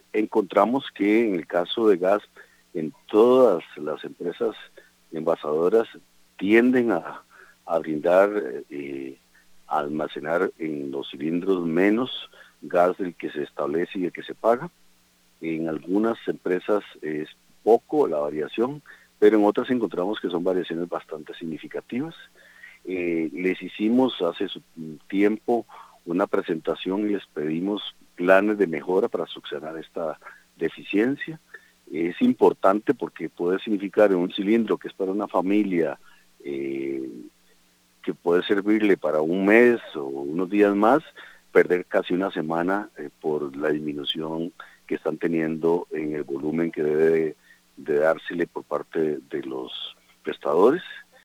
encontramos que en el caso de gas, en todas las empresas envasadoras tienden a brindar, a almacenar en los cilindros menos gas del que se establece y el que se paga. En algunas empresas es poco la variación, pero en otras encontramos que son variaciones bastante significativas. Les hicimos hace un tiempo una presentación y les pedimos planes de mejora para solucionar esta deficiencia. Es importante porque puede significar en un cilindro que es para una familia, que puede servirle para un mes o unos días más, perder casi una semana por la disminución que están teniendo en el volumen que debe de dársele por parte de los prestadores.